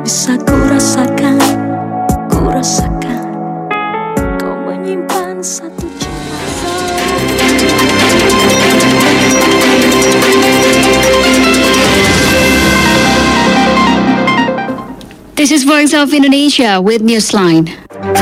Bisa ku rasakan kau menyimpan satu cinta. This is Voice of Indonesia with Newsline.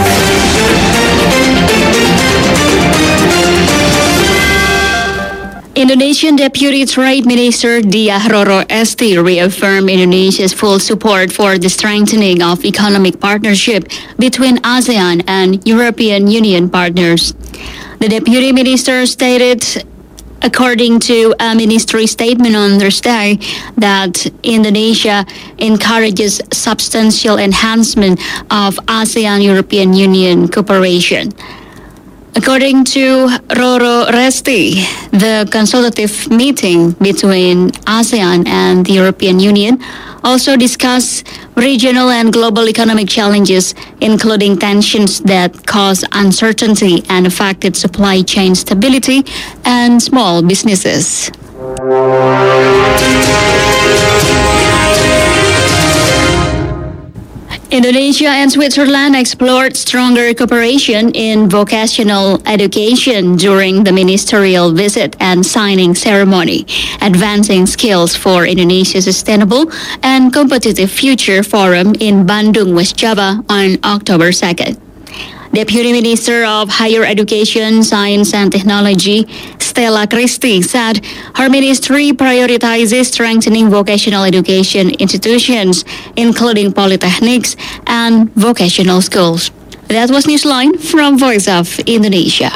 Indonesian Deputy Trade Minister Diah Roro Esti reaffirmed Indonesia's full support for the strengthening of economic partnership between ASEAN and European Union partners. The Deputy Minister stated, according to a ministry statement on Thursday, that Indonesia encourages substantial enhancement of ASEAN-European Union cooperation. According to Roro Resti, the consultative meeting between ASEAN and the European Union also discussed regional and global economic challenges, including tensions that cause uncertainty and affected supply chain stability and small businesses. Indonesia and Switzerland explored stronger cooperation in vocational education during the ministerial visit and signing ceremony, advancing skills for Indonesia's sustainable and competitive future forum in Bandung, West Java on October 2nd. Deputy Minister of Higher Education, Science and Technology, Stella Christie, said her ministry prioritizes strengthening vocational education institutions, including polytechnics and vocational schools. That was Newsline from Voice of Indonesia.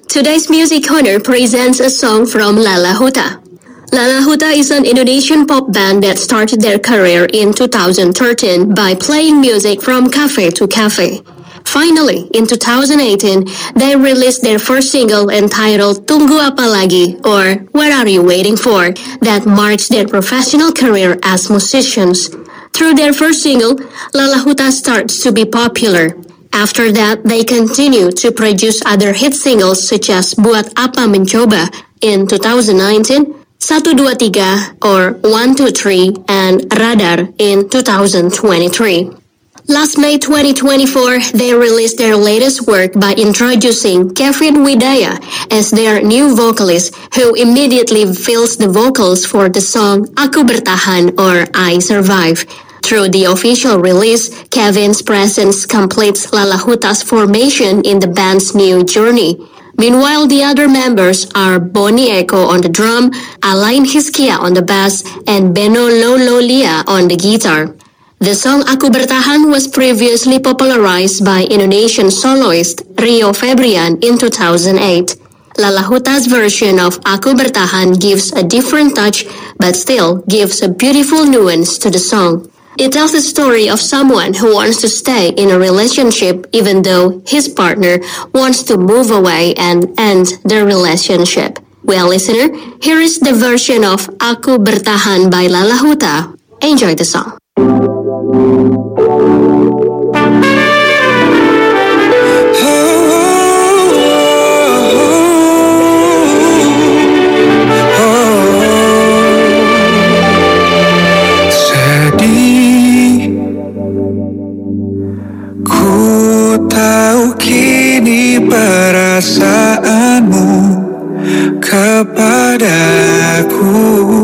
Today's Music Corner presents a song from Lala Huta. Lala Huta is an Indonesian pop band that started their career in 2013 by playing music from cafe to cafe. Finally, in 2018, they released their first single entitled Tunggu Apa Lagi, or What Are You Waiting For, that marks their professional career as musicians. Through their first single, Lala Huta starts to be popular. After that, they continue to produce other hit singles such as Buat Apa Mencoba in 2019, 123 or 123 and Radar in 2023. Last May 2024, they released their latest work by introducing Kevin Widaya as their new vocalist, who immediately fills the vocals for the song Aku Bertahan or I Survive. Through the official release, Kevin's presence completes Lala Huta's formation in the band's new journey. Meanwhile, the other members are Boni Eko on the drum, Alain Hiskia on the bass, and Beno Lololia on the guitar. The song Aku Bertahan was previously popularized by Indonesian soloist Rio Febrian in 2008. Lala Huta's version of Aku Bertahan gives a different touch, but still gives a beautiful nuance to the song. It tells the story of someone who wants to stay in a relationship even though his partner wants to move away and end the relationship. Well, listener, here is the version of Aku Bertahan by Lala Huta. Enjoy the song. Perasaanmu kepadaku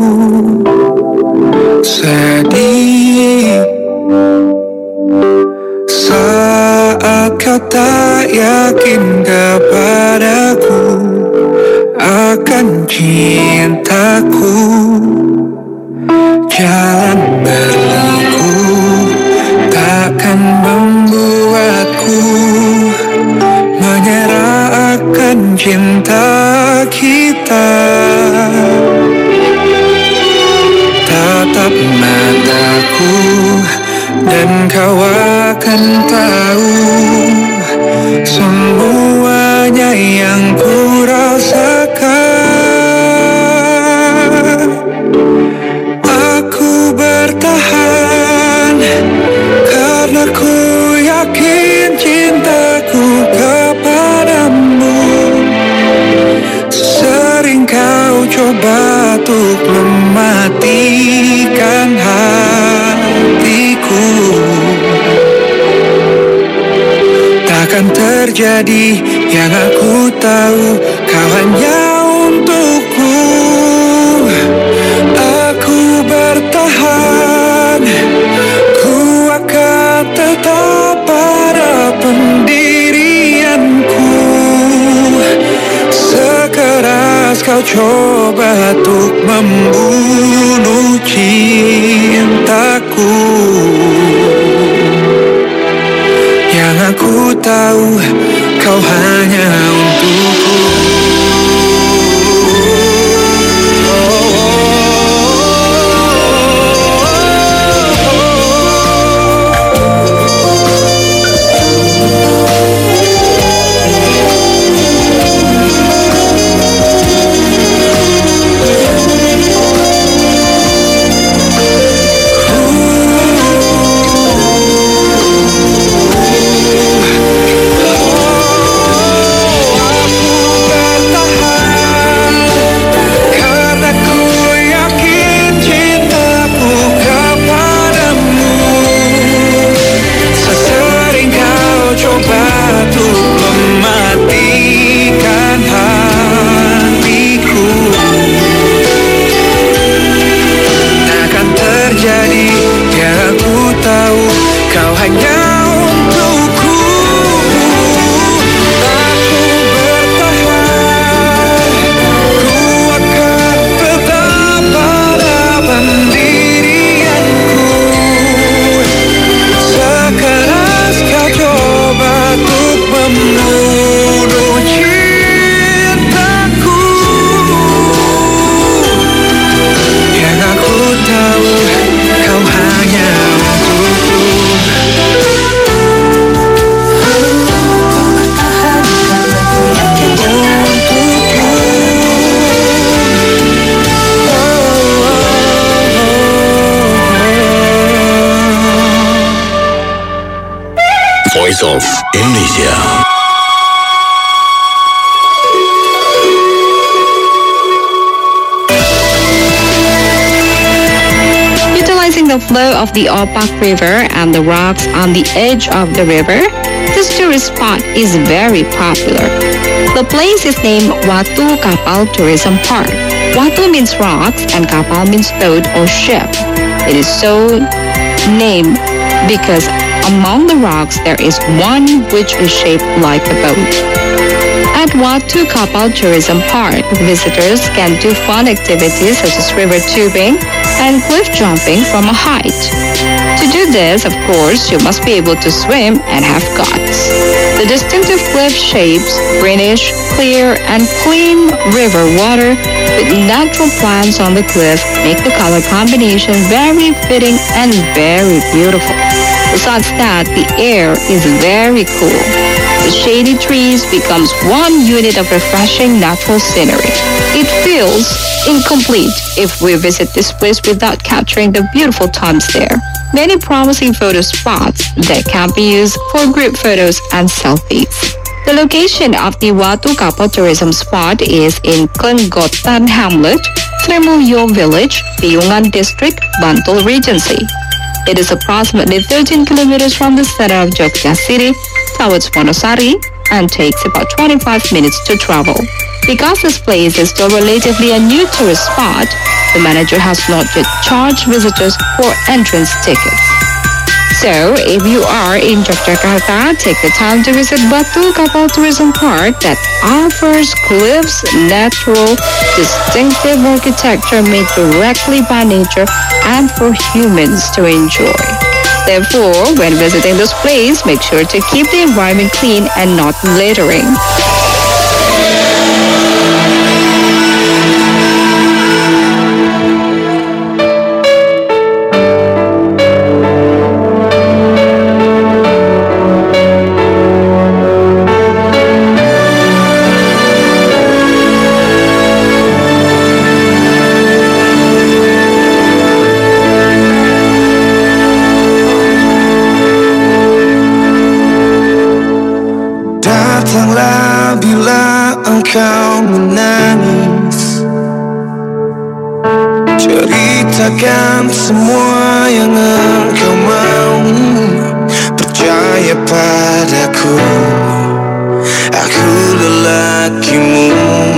sedih saat kau tak yakin kepadaku akan cintaku. Jalan berliku takkan membuatku menyerah akan cinta kita. Tatap mataku dan kau akan tahu semuanya yang ku rasakan. Aku bertahan karena ku yakin cintaku kepadamu. Sering kau coba untuk mematikan hatiku. Takkan terjadi yang aku tahu, kau hanya untukku. Aku bertahan, ku akan tetap pada pendirianku. Sekeras kau coba untuk membunuh cintaku. Yang aku tahu, kau hanya untukku. Voice of Indonesia. Utilizing the flow of the Opak River and the rocks on the edge of the river, this tourist spot is very popular. The place is named Watu Kapal Tourism Park. Watu means rocks and kapal means boat or ship. It is so named because among the rocks there is one which is shaped like a boat. At Watu Kapal Tourism Park, visitors can do fun activities such as river tubing and cliff jumping from a height. To do this, of course, you must be able to swim and have guts. The distinctive cliff shapes, greenish, clear, and clean river water with natural plants on the cliff make the color combination very fitting and very beautiful. Besides that, the air is very cool. The shady trees becomes one unit of refreshing natural scenery. It feels incomplete if we visit this place without capturing the beautiful times there. Many promising photo spots that can be used for group photos and selfies. The location of the Watu Kapal Tourism Spot is in Klengotan Hamlet, Tremulyo Village, Piungan District, Bantul Regency. It is approximately 13 kilometers from the center of Jogja City towards Wonosari and takes about 25 minutes to travel. Because this place is still relatively a new tourist spot, the manager has not yet charged visitors for entrance tickets. So, if you are in Yogyakarta, take the time to visit Watu Kapal Tourism Park that offers cliffs, natural, distinctive architecture made directly by nature and for humans to enjoy. Therefore, when visiting this place, make sure to keep the environment clean and not littering. Datanglah bila engkau menangis, ceritakan semua yang engkau mau. Percaya padaku, aku lelakimu.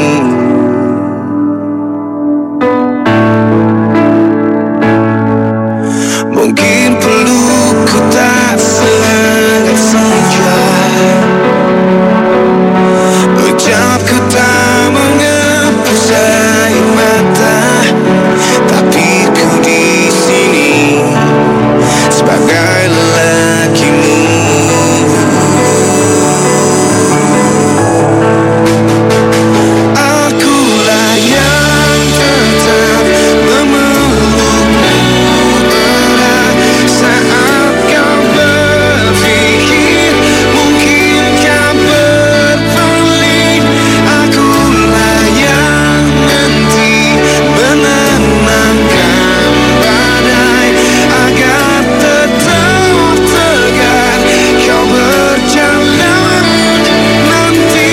Mungkin perlu ku tak sehangat senja, ucapku tak menghapus air mata, tapi ku di sini sebagai lelakimu. Akulah yang tetap memelukmu erat saat kau berpikir mungkin kau berpaling. Akulah yang nanti menenangkan badai agar tetap tegar kau berjalan nanti.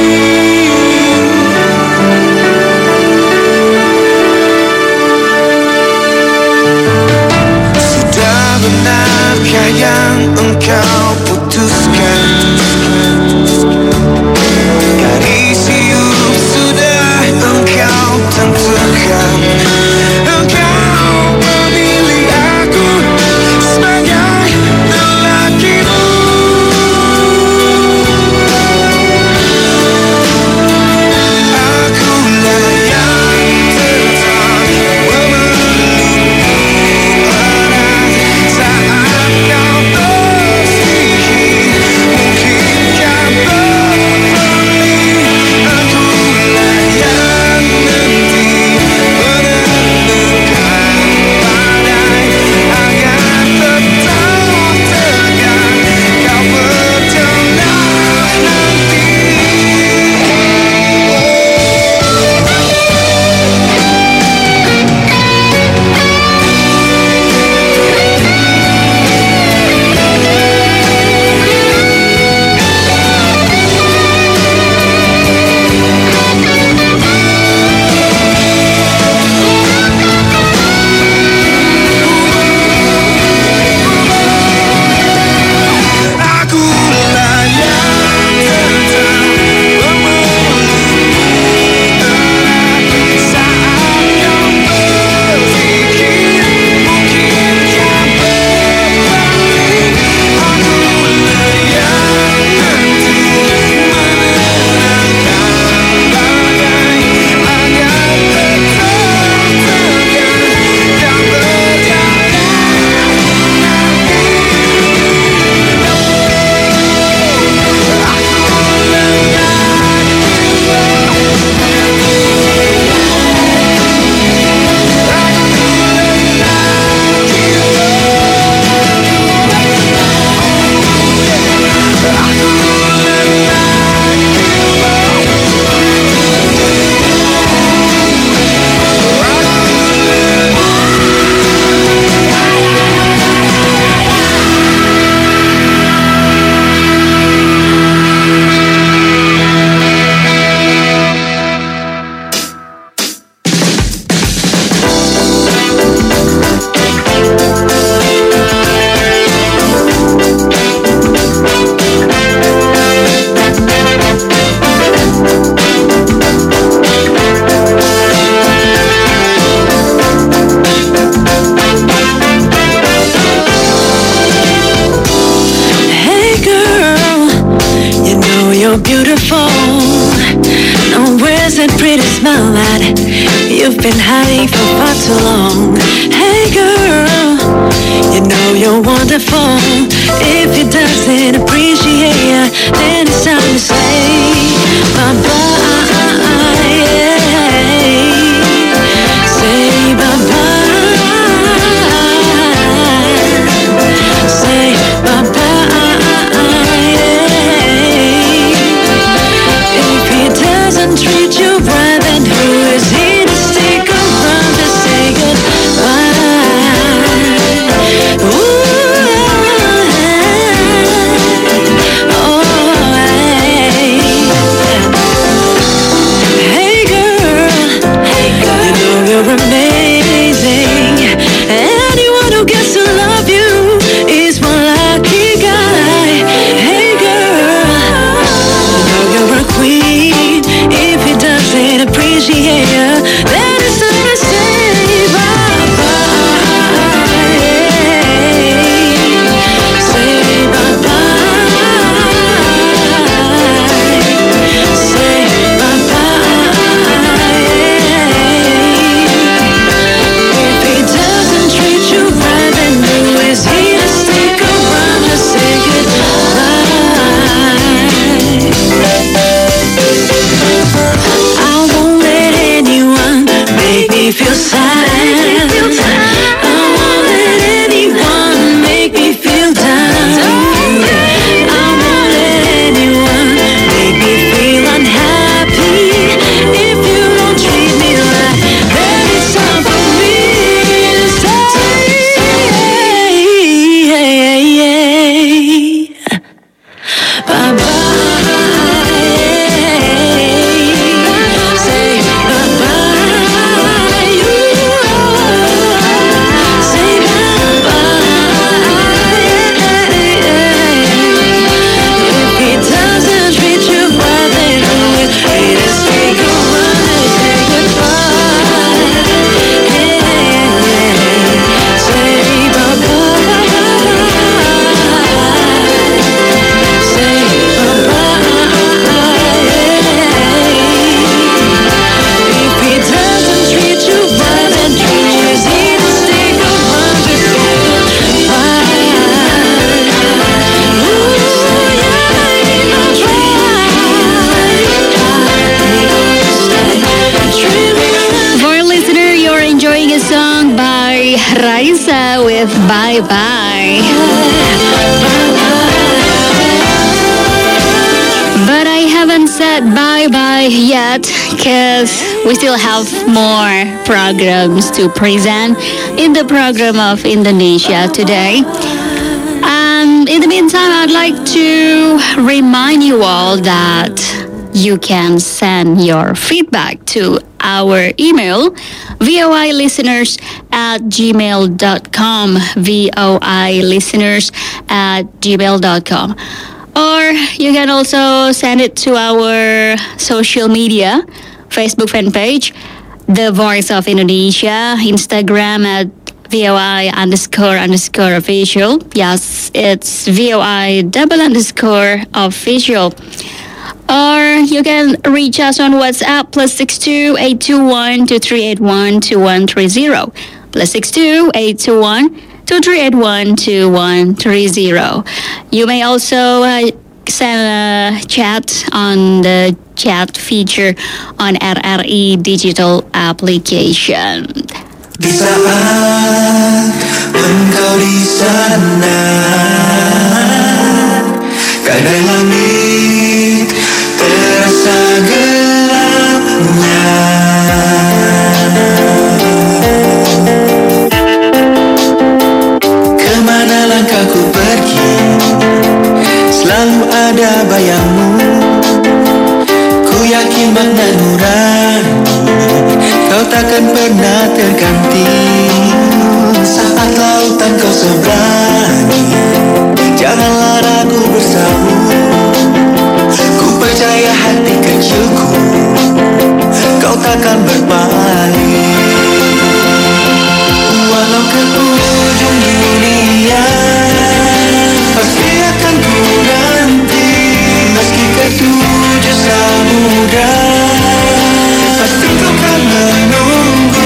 Sudah benarkah yang engkau putuskan? Garis hidup sudah engkau tentukan. Engkau memilih aku sebagai lelakimu. Akulah yang tetap memelukmu erat saat kau berpikir We've been hiding for far too long. Hey girl, you know you're wonderful. If he doesn't appreciate you, then it's time to say bye-bye. Say bye-bye. Say bye-bye. If he doesn't treat you right, then who is he to stick around to say goodbye? Hey girl, you know you're amazing. Anyone who gets to love you is one lucky guy. Hey girl, you know you're a queen. If he doesn't appreciate you, then it's time to say bye-bye. Say bye-bye. Say bye-bye. If he doesn't treat you right, then who is he to stick around to say goodbye? I won't let anyone make me feel sad. I won't let anyone make me feel down. I won't let anyone make me feel unhappy. If you don't treat me right, then it's time for me to say bye-bye. Say bye-bye. Say bye-bye. If he doesn't treat you right, then who is he to stick around and say goodbye? Say bye-bye. Say if he doesn't treat you right, then who is he to stick around to say goodbye? For listener, you're enjoying a song by Raisa with Bye Bye. But I haven't said bye bye yet because we still have more programs to present in the program of Indonesia today. In the meantime, I'd like to remind you all that you can send your feedback to our email, voilisteners@gmail.com, voilisteners@gmail.com. Or you can also send it to our social media, Facebook fan page, The Voice of Indonesia, Instagram at VOI__official. Yes, it's VOI_official. Or you can reach us on WhatsApp +62 821 2381 2130. +62 821 2381 2130. You may also send a chat on the chat feature on RRI Digital Application. Di saat engkau di sana, kadang langit terasa gelapnya. Kemana langkahku pergi, selalu ada bayangmu. Ku yakin makna nurani kau takkan pernah terganti. Saat lautan kau seberangi, janganlah ragu bersama. Ku percaya hati kecilku, kau takkan berpaling. Walau ke ujung dunia, pasti akan ku nanti. Meski ke tujuh samudra, pasti kau kan menunggu.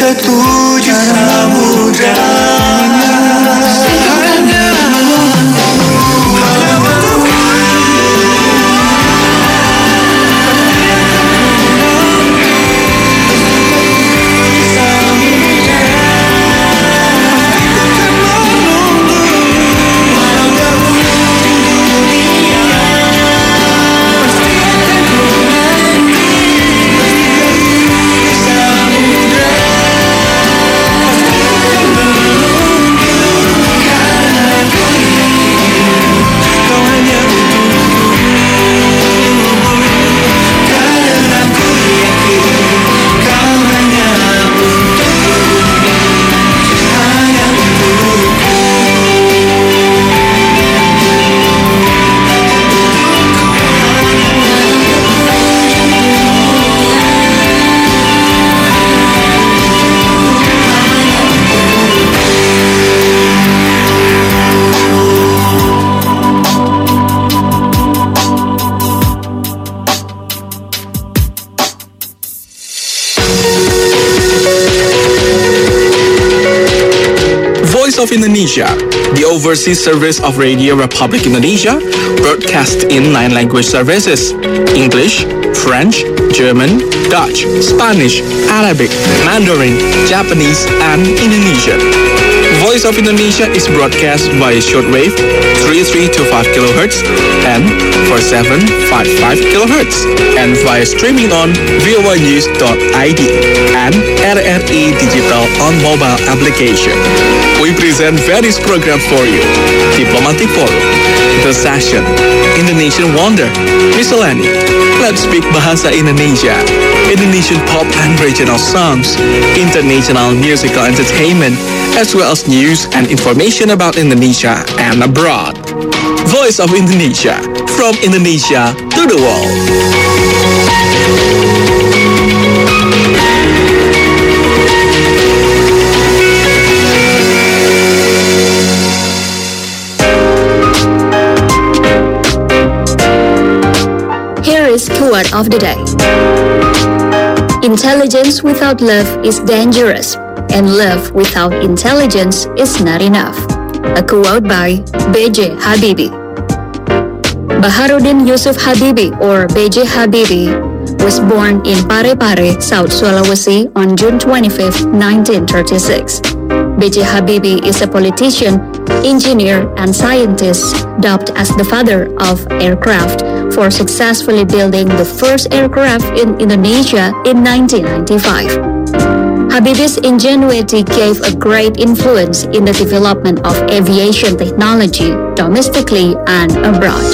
ketujuh samudra. Of Indonesia, the overseas service of Radio Republic Indonesia, broadcast in 9 language services: English, French, German, Dutch, Spanish, Arabic, Mandarin, Japanese, and Indonesian. Voice of Indonesia is broadcast via shortwave 3325 kHz and 4755 kHz and via streaming on voanews.id and RRI Digital on mobile application. We present various programs for you: Diplomatic Forum, The Session, Indonesian Wonder, Miscellany, Let's Speak Bahasa Indonesia, Indonesian pop and regional songs, international musical entertainment, as well as news and information about Indonesia and abroad. Voice of Indonesia, from Indonesia to the world. Here is quote of the day. Intelligence without love is dangerous, and love without intelligence is not enough. A quote by B.J. Habibie. Baharudin Yusuf Habibie, or B.J. Habibie, was born in Parepare, South Sulawesi on June 25, 1936. B.J. Habibie is a politician, engineer, and scientist dubbed as the father of aircraft for successfully building the first aircraft in Indonesia in 1995. Habibie's ingenuity gave a great influence in the development of aviation technology domestically and abroad.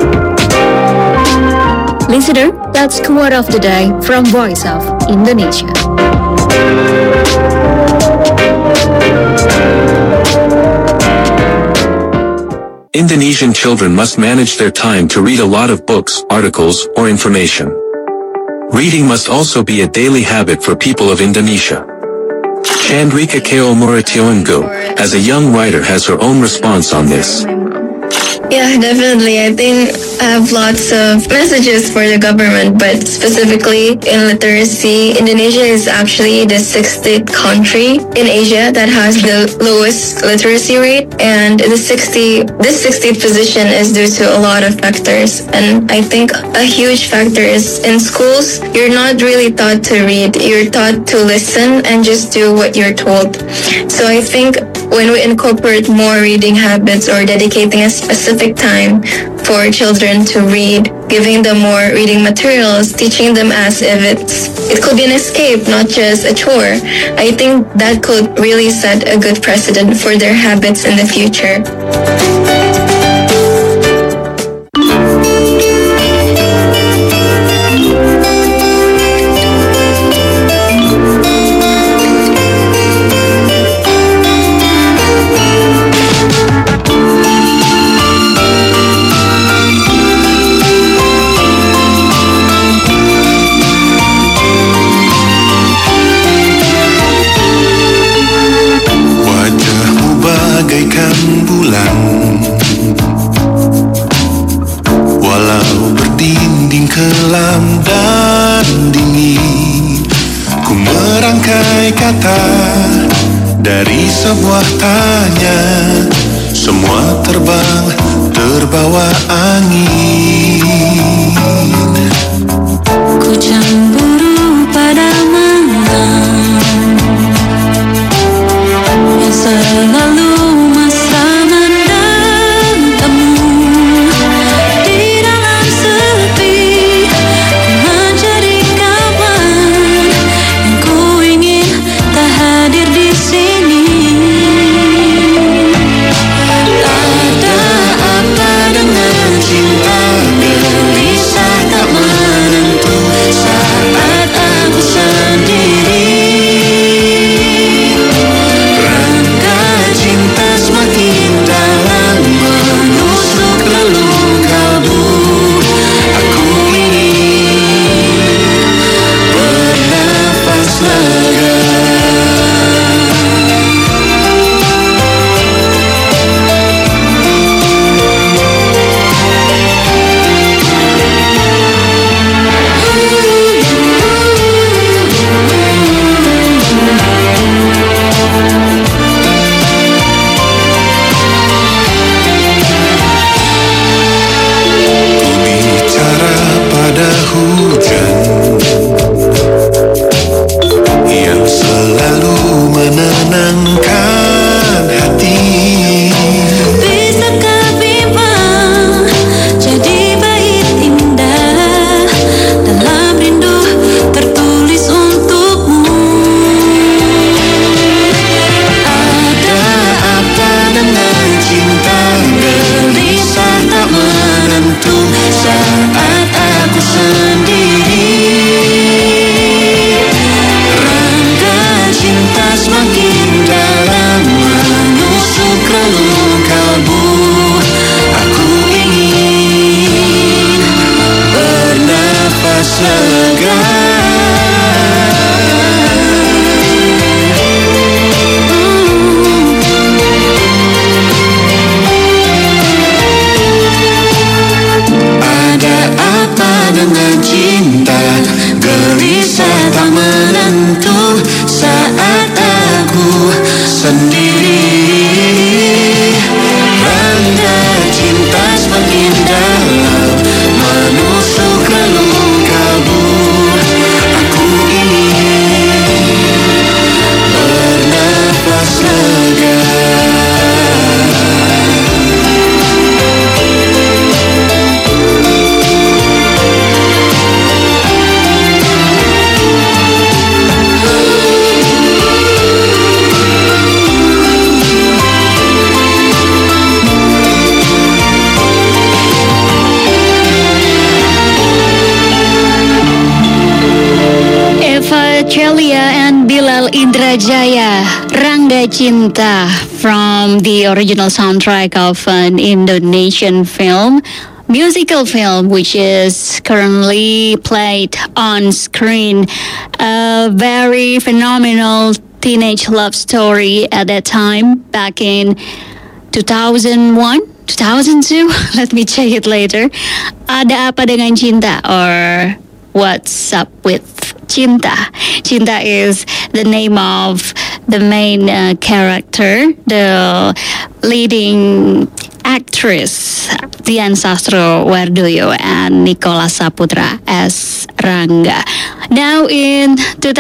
Listener, that's quote of the day from Voice of Indonesia. Indonesian children must manage their time to read a lot of books, articles, or information. Reading must also be a daily habit for people of Indonesia. Chandrika Keo Murationgo, as a young writer, has her own response on this. Yeah, definitely. I think I have lots of messages for the government, but specifically in literacy, Indonesia is actually the 60th country in Asia that has the lowest literacy rate, and this 60th position is due to a lot of factors. And I think a huge factor is in schools, you're not really taught to read. You're taught to listen and just do what you're told. So I think when we incorporate more reading habits or dedicating a specific time for children to read, giving them more reading materials, teaching them as if it could be an escape, not just a chore, I think that could really set a good precedent for their habits in the future. Bagaikan bulan dari sebuah tanya, semua terbang terbawa angin. Ku cemburu pada malam yang selalu mesra menatapmu. Di dalam sepi ku menjadi kawan yang ku ingin tak hadir di sini. Ada apa dengan cinta, gelisah tak menentu saat aku sendiri. Rangga cinta semakin dalam menusuk relung kalbu. Aku ingin bernafas lega. Bicara pada hujan yang selalu menenangkan hati. Bisakah bimbang jadi bait indah dalam rindu tertulis untukmu? Ada apa dengan cinta, gelisah tak menentu saat aku sendiri. Rangga cinta semakin dalam menusuk relung kalbu. Aku ingin bernafas lega. Ada apa dengan cinta, gelisah tak menentu saat aku sendiri. Rangga cinta semakin dalam menusuk relung kalbu. Aku ingin bernafas lega. Eva Celia and Bilal Indrajaya, Rangga Cinta, from the original soundtrack of an Indonesian musical film, which is currently played on screen. A very phenomenal teenage love story at that time, back in 2001, 2002. Let me check it later. Ada apa dengan cinta, or what's up with Cinta? Cinta is the name of the main character, the leading actress Dian Sastrowardoyo and Nicholas Saputra as Rangga. Now in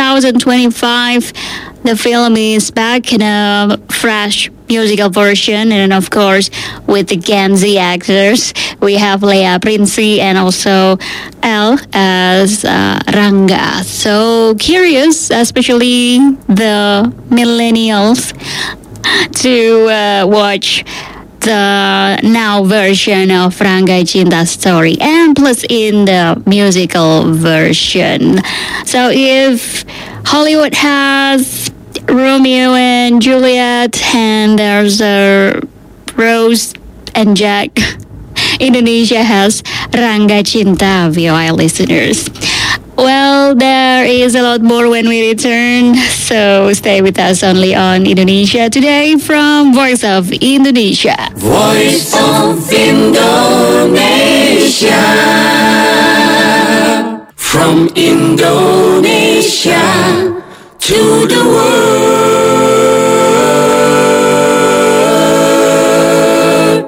2025, the film is back in a fresh musical version, and of course with the Gen Z actors. We have Lea Prinzi and also Elle as Rangga. So curious, especially the millennials, to watch the now version of Rangga Cinta story, and plus in the musical version. So if Hollywood has Romeo and Juliet and there's Rose and Jack, Indonesia has Rangga Cinta, VOA listeners. Well, there is a lot more when we return, so stay with us only on Indonesia Today from Voice of Indonesia. Voice of Indonesia. From Indonesia to the world.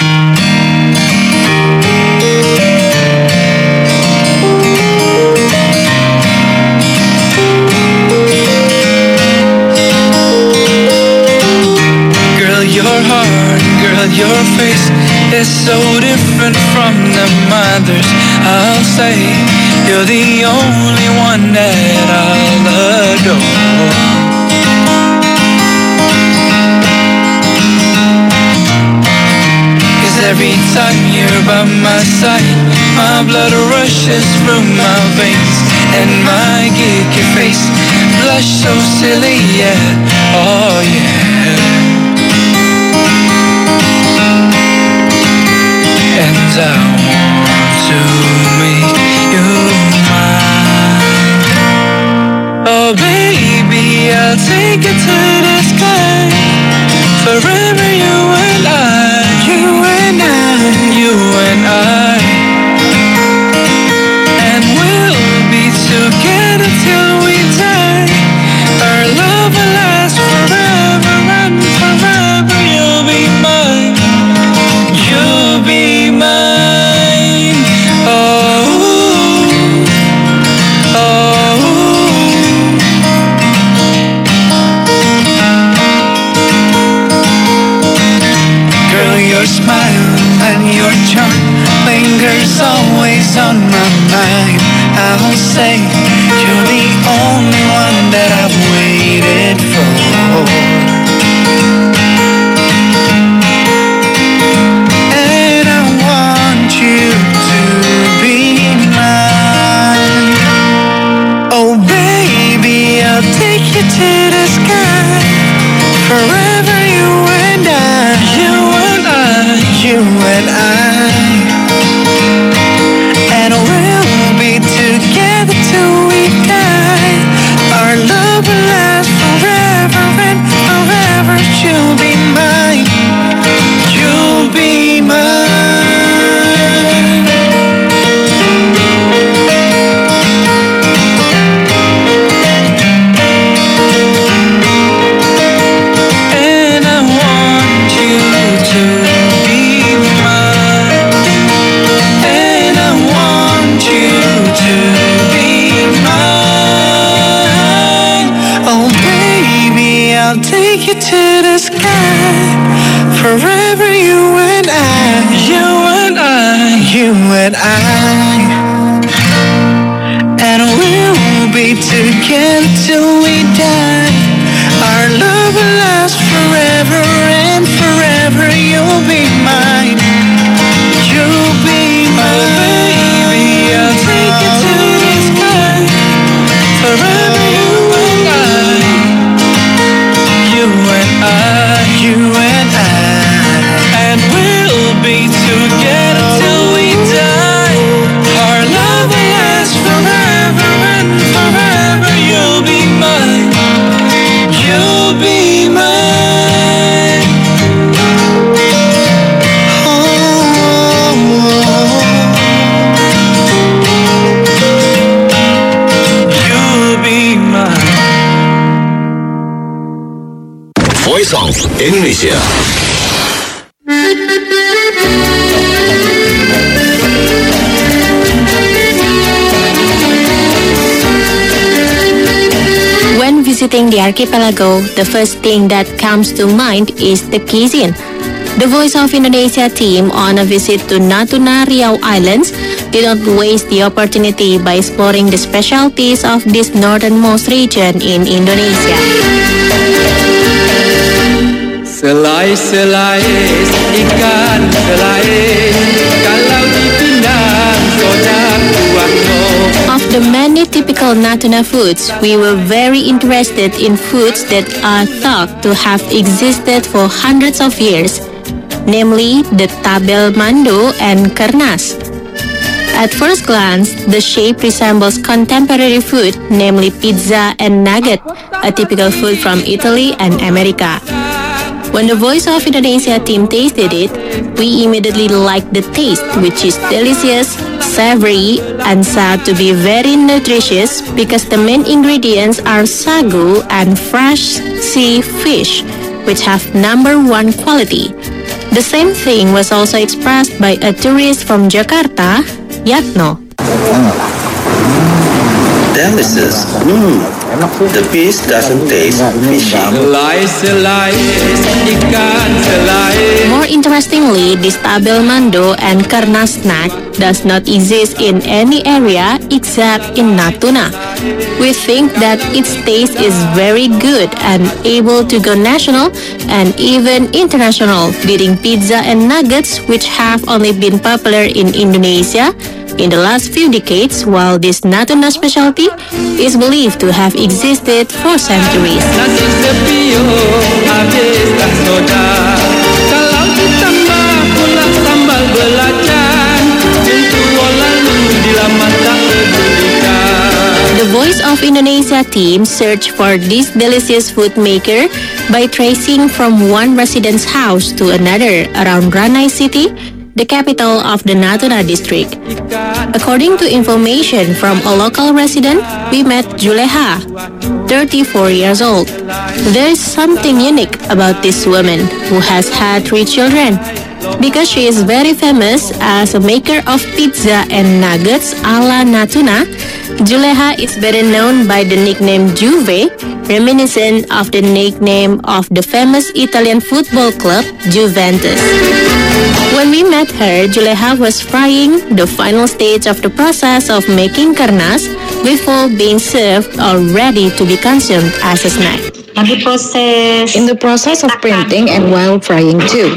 Girl, your heart, girl, your face is so different from the others. I'll say you're the only one that I'll adore. 'Cause every time you're by my side, my blood rushes through my veins, and my geek your face blush so silly, yeah, oh yeah. And I want to make you mine. Oh baby, I'll take you to the sky. Forever you and I, you and I, you and I. And we'll be together till we die. Our love will last forever and forever. You'll be mine. You'll be mine. Oh, oh. Girl, your smile and your charm lingers always on my mind. I'll say you're the only one that I've waited for. You to be mine. Oh baby, I'll take you to the sky. Forever you and I, you and I, you and I. And we'll be together till we die. Our love will last forever and forever. You'll be mine. You'll be mine. I'll take you to the sky. Forever you and I, you and I, you and I. And we'll be together till we die. Our love will last forever and forever. You'll be mine. You'll be mine. Baby, I'll take you to the sky. Forever you and I. You and I, you and I, and we'll be together till we die. Our love will last forever and forever. You'll be mine. You'll be mine. Oh, you'll be mine. Voice of Indonesia. When visiting the archipelago, the first thing that comes to mind is the cuisine. The Voice of Indonesia team on a visit to Natuna Riau Islands did not waste the opportunity by exploring the specialties of this northernmost region in Indonesia. Selai-selai ikan selai, kalau dipindang sodak buahno. Of the many typical Natuna foods, we were very interested in foods that are thought to have existed for hundreds of years, namely the tabel mando and kernas. At first glance, the shape resembles contemporary food, namely pizza and nugget, a typical food from Italy and America. When the Voice of Indonesia team tasted it, we immediately liked the taste, which is delicious, savory, and said to be very nutritious because the main ingredients are sagu and fresh sea fish, which have #1 quality. The same thing was also expressed by a tourist from Jakarta, Yatno. Delicious. The fish doesn't taste fishy. More interestingly, this tabel mando and karna snack does not exist in any area except in Natuna. We think that its taste is very good and able to go national and even international, beating pizza and nuggets, which have only been popular in Indonesia in the last few decades, while this Natuna specialty is believed to have existed for centuries. The Voice of Indonesia team searched for this delicious food maker by tracing from one resident's house to another around Ranai City, the capital of the Natuna district. According to information from a local resident, we met Juleha, 34 years old. There is something unique about this woman who has had 3 children. Because she is very famous as a maker of pizza and nuggets a la Natuna, Juleha is better known by the nickname Juve, reminiscent of the nickname of the famous Italian football club Juventus. When we met her, Juleha was frying the final stage of the process of making karnas before being served or ready to be consumed as a snack. In the process of printing and while frying too.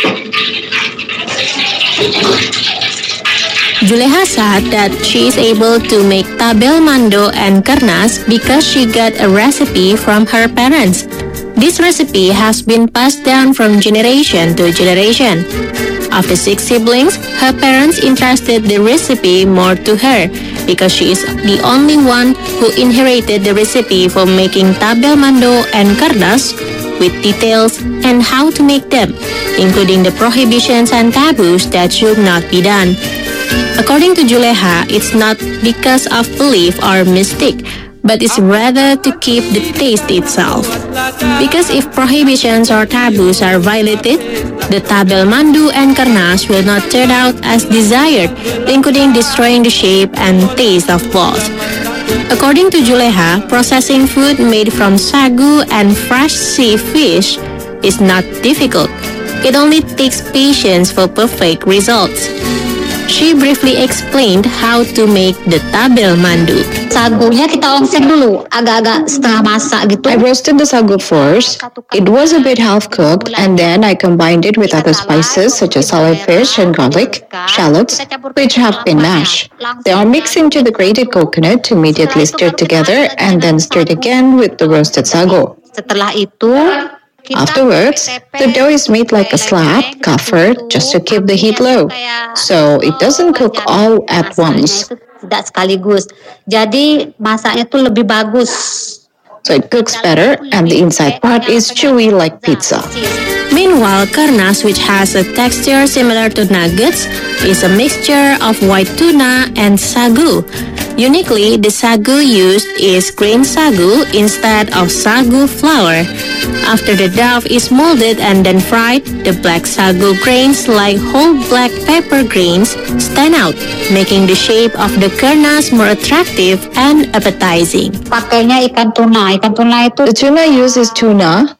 Juleha said that she is able to make tabel mando and karnas because she got a recipe from her parents. This recipe has been passed down from generation to generation. Of the 6 siblings, her parents entrusted the recipe more to her because she is the only one who inherited the recipe for making tabel mando and karnas with details and how to make them, including the prohibitions and taboos that should not be done. According to Juleha, it's not because of belief or mistake, but it's rather to keep the taste itself. Because if prohibitions or taboos are violated, the tabel mandu and karnas will not turn out as desired, including destroying the shape and taste of both. According to Juleha, processing food made from sagu and fresh sea fish is not difficult. It only takes patience for perfect results. She briefly explained how to make the tabel mandu. Sagunya kita ongseng dulu, agak-agak setengah masak gitu. I roasted the sagu first. It was a bit half cooked, and then I combined it with other spices such as salad fish and garlic, shallots, which have been mashed. They are mixed into the grated coconut, immediately stirred together, and then stirred again with the roasted sagu. Setelah itu, afterwards, the dough is made like a slab, covered just to keep the heat low, so it doesn't cook all at once. Tidak sekaligus. Jadi masaknya tuh lebih bagus. So it cooks better, and the inside part is chewy like pizza. Meanwhile, karnas, which has a texture similar to nuggets, is a mixture of white tuna and sagu. Uniquely, the sagu used is grain sagu instead of sagu flour. After the dough is molded and then fried, the black sagu grains like whole black pepper grains stand out, making the shape of the karnas more attractive and appetizing. Pakainya ikan tuna. Ikan tuna itu The tuna uses tuna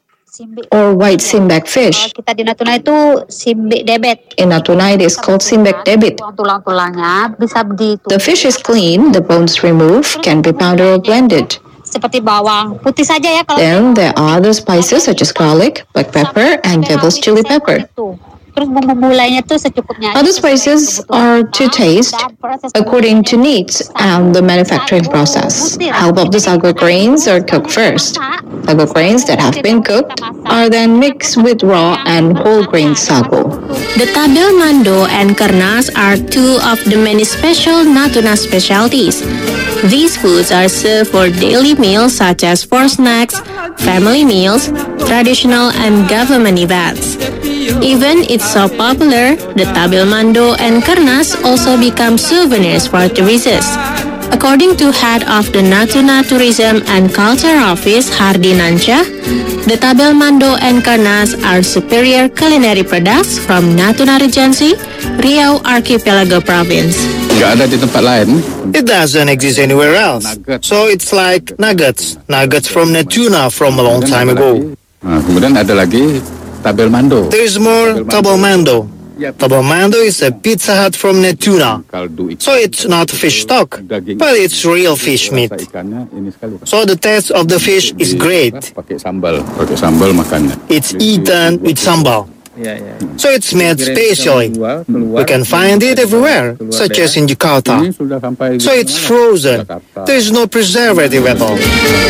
or white simbek fish. kita di Natuna itu simbik debet. In Natuna, it is called simbek debit. Tulang-tulangnya bisa begitu. The fish is clean, the bones removed, can be pounded or blended. Seperti bawang putih saja ya kalau. Then there are other spices such as garlic, black pepper, and devil's chili pepper. Terus bumbu-bumbu lainnya tuh secukupnya. Other spices are to taste according to needs and the manufacturing process. Half of the sagu grains are cooked first. Sagu grains that have been cooked are then mixed with raw and whole grain sagu. The tabel mando and karnas are 2 of the many special Natuna specialties. These foods are served for daily meals such as for snacks, family meals, traditional and government events. Even it's so popular, the tabel mando and kernas also become souvenirs for tourists. According to head of the Natuna Tourism and Culture Office, Hardi Nansyah, the tabel mando and kernas are superior culinary products from Natuna Regency, Riau Archipelago Province. Nggak ada di tempat lain. It doesn't exist anywhere else. So it's like nuggets from Natuna from a long time ago. Nah, kemudian ada lagi tabel mando. There is more tabel mando. Tabel mando is a Pizza Hut from Natuna. So it's not fish stock, but it's real fish meat. So the taste of the fish is great. Pakai sambal makannya. It's eaten with sambal. So it's made specially. We can find it everywhere, such as in Jakarta. So it's frozen. There is no preservative at all.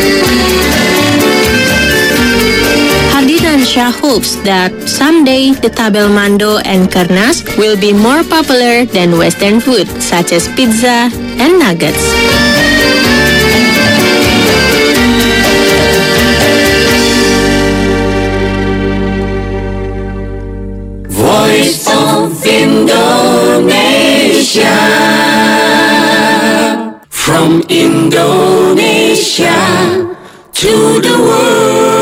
Hardi Nansyah hopes that someday the tabel mando and kernas will be more popular than Western food, such as pizza and nuggets. Voice of Indonesia, from Indonesia to the world.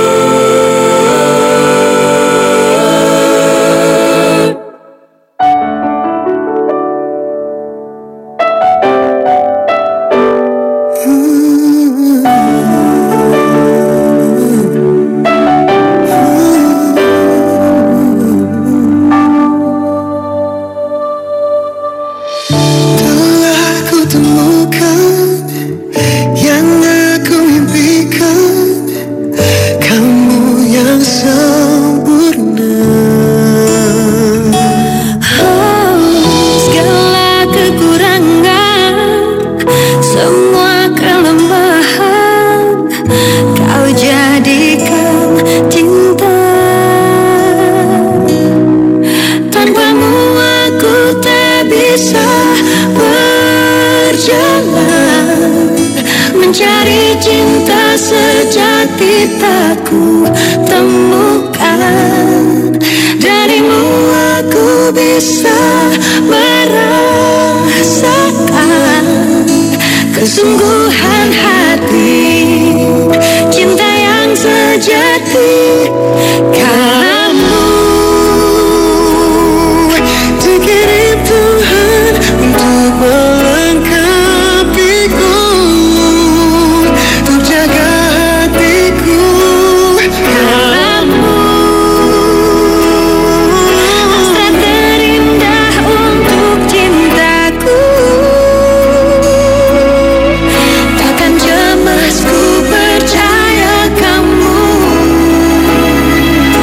Mencari cinta sejati tak ku temukan. Darimu aku bisa merasakan kesungguhan hati, cinta yang sejati. Kamu dikirim Tuhan untuk melengkapiku, untuk jaga hatiku. Kamu hasrat terindah untuk cintaku. Takkan cemas, ku percaya kamu.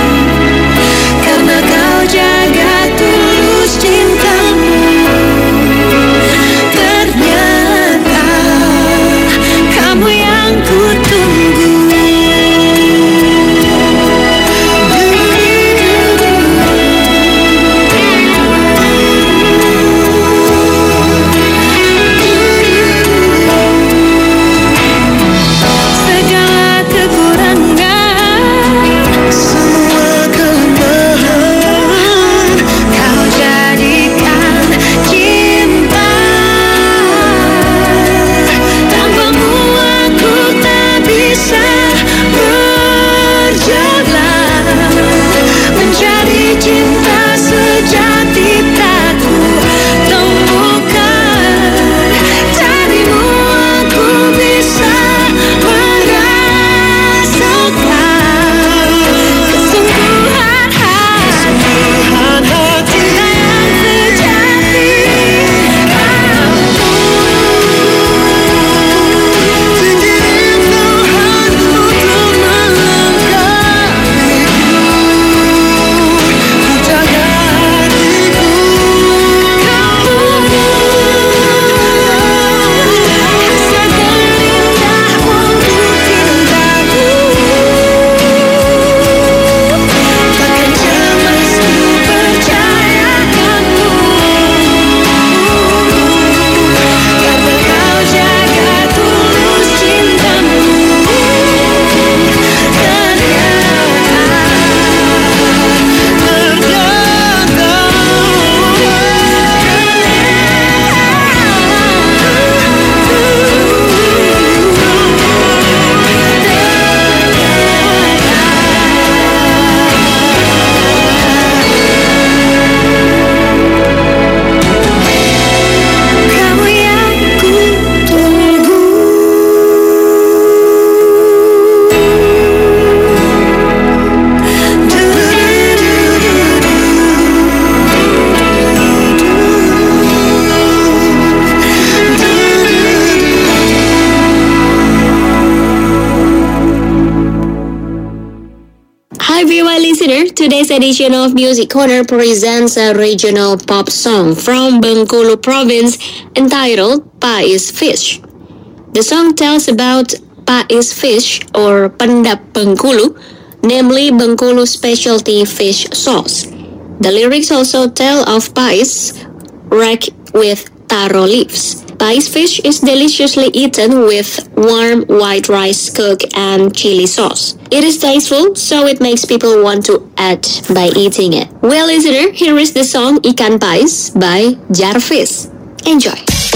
Hi everyone listener, today's edition of Music Corner presents a regional pop song from Bengkulu province entitled Pais Fish. The song tells about Pais Fish or Pendap Bengkulu, namely Bengkulu specialty fish sauce. The lyrics also tell of pais wrapped with taro leaves. Pais fish is deliciously eaten with warm white rice cooked and chili sauce. It is tasteful, so it makes people want to add by eating it. Well, listener, here is the song Ikan Pais by Jarvis. Enjoy.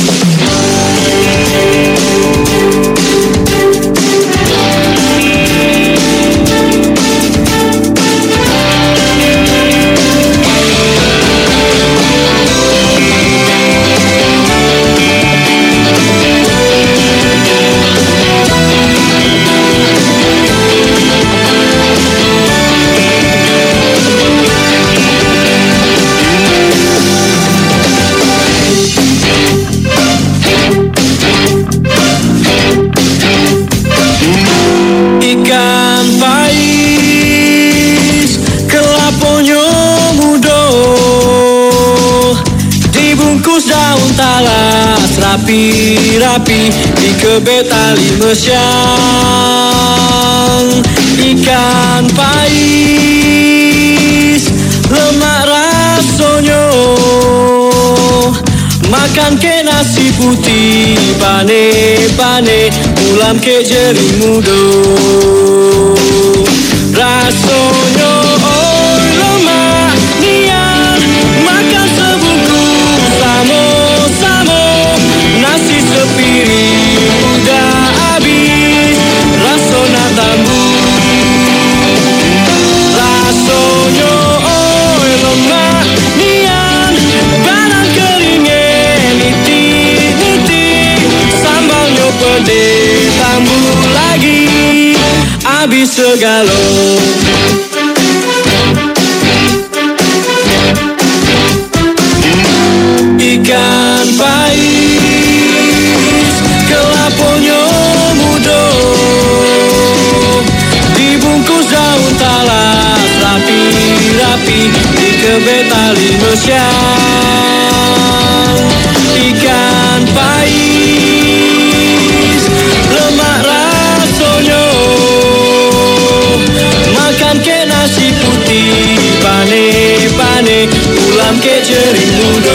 Rapi-rapi dikebet tali mesyang. Ikan pais lemak rasonyo, makan ke nasi putih pane-pane, ulam ke jering mudo. Rasonyo lemak nian, makan sebungkus samo-samo, nasi sepiring udah habis, rasona tambu. Rasonyo lemak nian, barang keringnya niti-niti, sambalnya pede tambu lagi, habis segala. Ikan pais kelaponyo mudo, dibungkus daun talas rapi-rapi dikebet tali mesyang. Ikan pais lemak rasonyo, makan ke nasi putih pane-pane, ulam ke jering mudo.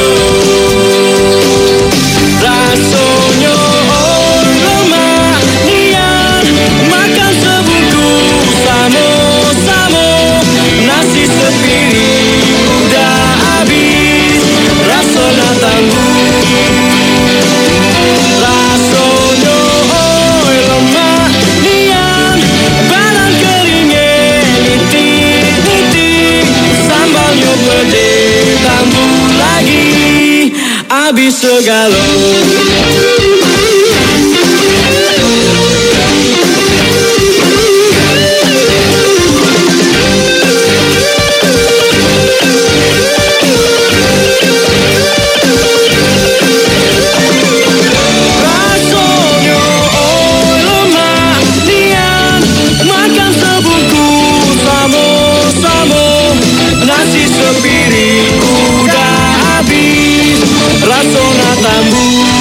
Rasonyo lemak nian, makan sebungkus samo-samo, nasi sepiring udah habis, rasona tanggung. Rasonyo lemak nian, barang keringnya niti-niti, sambalnya pede tambah lagi, habis segala. Rasonyo lemak nian, makan sebungkus samo-samo, nasi sepiring udah habis, rasona tambu.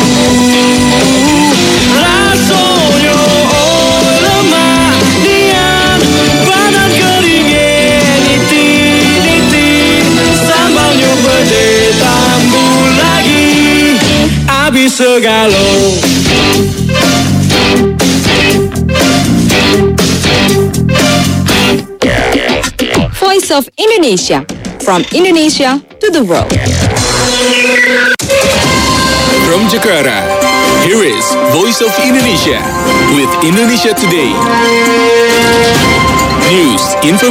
Rasonyo lemak nian, badan keringnya niti-niti, sambalnya pede tambu lagi, habis segala. Voice of Indonesia, from Indonesia to the world. From Jakarta, here is Voice of Indonesia with Indonesia Today. News, information.